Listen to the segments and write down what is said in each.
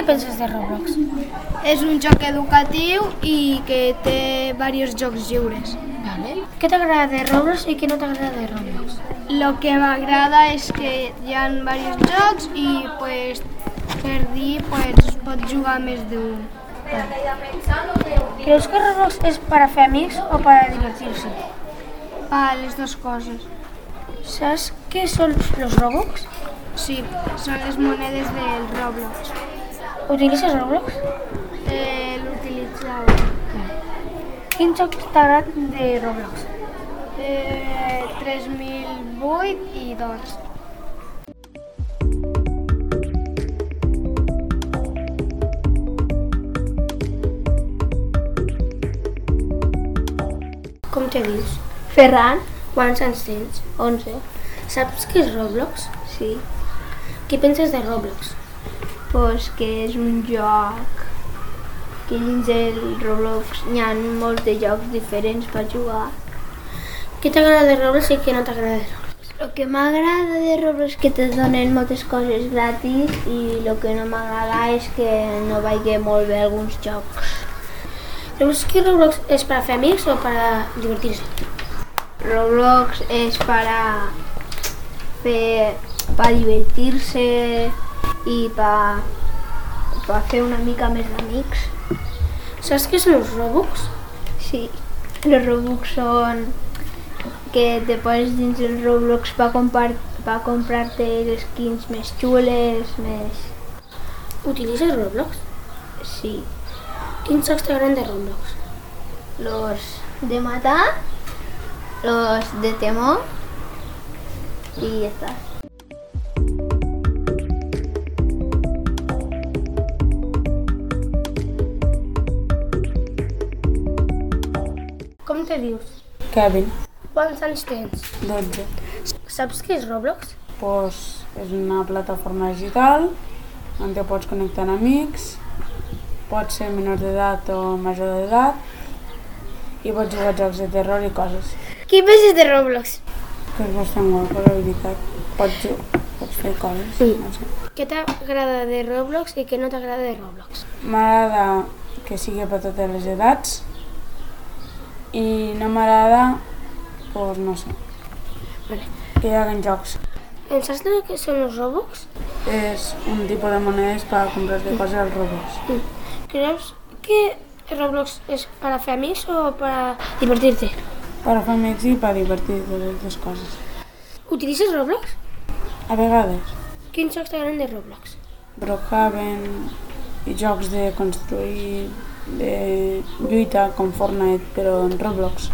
penses de Roblox? És un joc educatiu i que té diversos jocs lliures. Vale. Què t'agrada de Roblox i què no t'agrada de Roblox? Lo que m'agrada és que hi ha diversos jocs i pues, per dir pues, pots jugar més d'un. Creus que Roblox és per a fer amics o per a divertir-se? Les dues coses. Saps què són els Robux? Sí, són les monedes del Roblox. Utilitzes Roblox? L'utilitzava. Quins jocs t'agraden de Roblox? 3008 i 2. Com te dius? Ferran? Quants anys tens? 11. Saps què és Roblox? Sí. Què penses de Roblox? Pues que és un joc que dins del Roblox hi ha molts de jocs diferents per jugar. Què t'agrada de Roblox i què no t'agrada de Roblox? El que m'agrada de Roblox és que te donen moltes coses gratis i el que no m'agrada és que no vagi molt bé alguns jocs. Creus que Roblox és per a fer amics o per a divertir-se? Roblox és para divertir-se i per fer una mica més d'amics. Saps què són els Robux? Sí, els Robux són que te poses dins el Roblox per comprar-te les skins més xules, més... Utilitzes Roblox? Sí. Quins jocs t'agraden de Roblox? Los de matar, los de temor y ya está. Com te dius? Kevin, Quants anys tens? 12. Saps què és Roblox? Pues és una plataforma digital on te pots connectar amb amics, pots ser menor d'edat o major d'edat i pots jugar a jocs de terror i coses. Què penses de Roblox? Que és bastant guapa, la veritat. Pots fer coses, no sé. Què t'agrada de Roblox i què no t'agrada de Roblox? M'agrada que sigui per totes les edats i no m'agrada, pues no sé, Vale. que hi hagin jocs. Saps què són els Robux? És un tipus de monedes per comprar-te coses als Roblox. Creus que Roblox és per a fer amics o per a divertir-te? Per a fer amics i per divertir-te les dues coses. Utilitzes Roblox? A vegades, Quins jocs t'agraden de Roblox? Brookhaven i jocs de construir, de lluita com Fortnite, però en Roblox.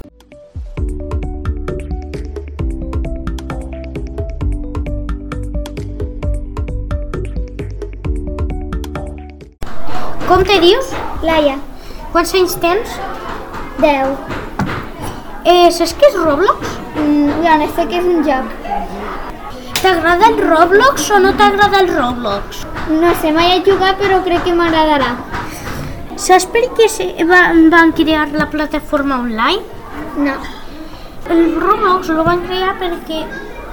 Com te dius? Laia, Quants anys tens? 10. Saps què és Roblox? Ja no sé què és un joc. T'agrada el Roblox o no t'agrada el Roblox? No sé, mai he jugat però crec que m'agradarà. Saps per què van crear la plataforma online? No. El Roblox el van crear perquè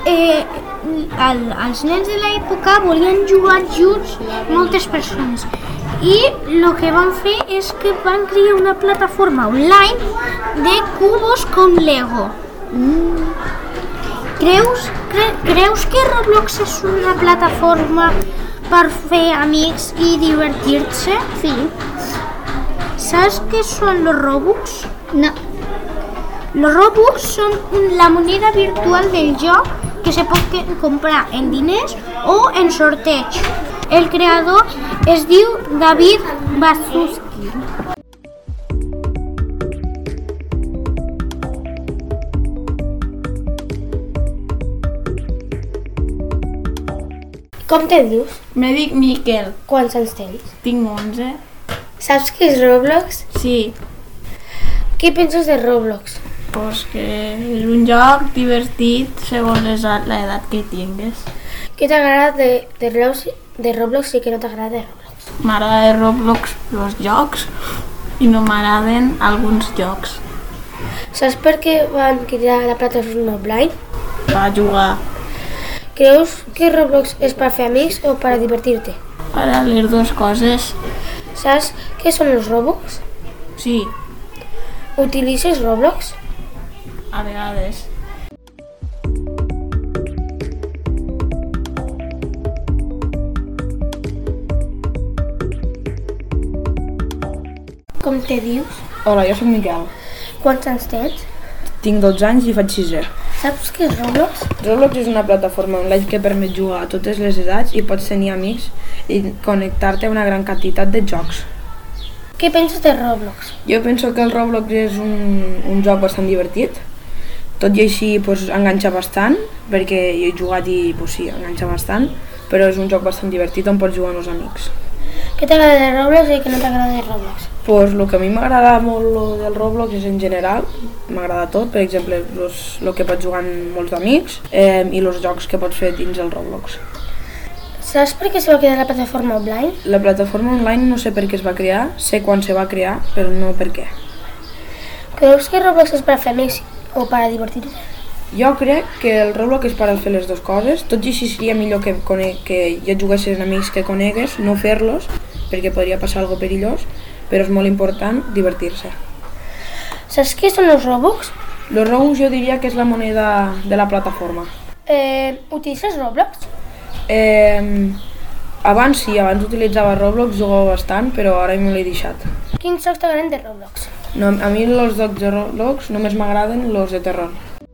els nens de l'època volien jugar junts moltes persones i el que van fer és que van crear una plataforma online de cubos com Lego. Creus que Roblox és una plataforma per fer amics i divertir-se? Sí. Saps què són els Robux? No. Los Robux son la moneda virtual del joc que se pot comprar en diners o en sorteig. El creador es diu David Baszucki. Com te dius? Me dic Miquel, Quants anys tens? tinc 11. Saps què és Roblox? Sí, Què penses de Roblox? pues que és un joc divertit segons l'edat que tingues. Què t'agrada de Roblox i què no t'agrada de Roblox? M'agrada de Roblox els jocs i no m'agraden alguns jocs. Saps per què van crear la plataforma online? Va jugar, Creus que Roblox és per fer amics o per a divertir-te? para les dues coses. Saps què són els Robux? Sí, Utilitzes Roblox? a vegades. Com te dius? Hola, jo sóc Miquel. Quants anys tens? Tinc 12 anys i faig 6è. Saps què és Roblox? Roblox és una plataforma online que permet jugar a totes les edats i pots tenir amics i connectar-te a una gran quantitat de jocs. Què penses de Roblox? Jo penso que el Roblox és un joc bastant divertit, tot i així enganxa bastant, perquè jo he jugat i sí, enganxa bastant, però és un joc bastant divertit on pots jugar amb els amics. Què t'agrada de Roblox i què no t'agrada de Roblox? El que a mi m'agrada molt del Roblox és en general, m'agrada tot, per exemple, el que pots jugar amb molts amics i els jocs que pots fer dins el Roblox. Saps per què se va crear la plataforma online? La plataforma online no sé per què es va crear, sé quan se va crear, però no per què. Creus que Roblox és per a fer amics o per a divertir-te? Jo crec que el Roblox és per a fer les dues coses, tot i així seria millor que ja juguessin amics que conegues, no fer-los, perquè podria passar alguna perillós, però és molt important divertir-se. Saps què són els Robux? Els Robux jo diria que és la moneda de la plataforma. Utilitzes Roblox? Abans sí, abans utilitzava Roblox, jugava bastant, però ara me l'he deixat. Quins jocs t'agraden de Roblox? No, a mi els jocs de Roblox només m'agraden els de terror.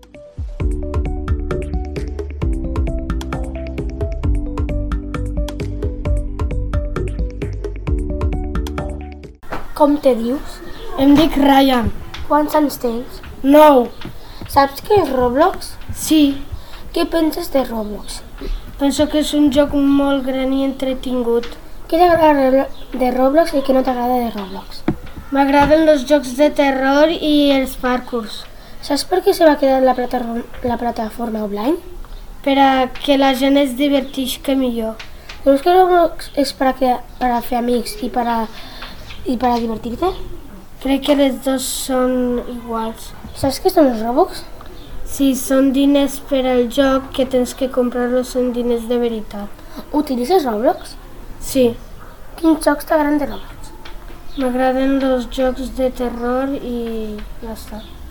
Com te dius? Em dic Ryan. Quants anys tens? 9. Saps què és Roblox? Sí, Què penses de Roblox? penso que és un joc molt gran i entretingut. Què t'agrada de Roblox i què no t'agrada de Roblox? M'agraden els jocs de terror i els parkours, Saps per què se va crear la plataforma online? per a que la gent es divertisca millor. Creus que Roblox és per a fer amics i per a divertir-te? Crec que les dues són iguals. Saps què són els Robux? Sí, són diners per al joc que tens que comprar-los en diners de veritat. Utilitzes Roblox? Sí, Quins jocs t'agraden de Roblox? m'agraden els jocs de terror i ja està.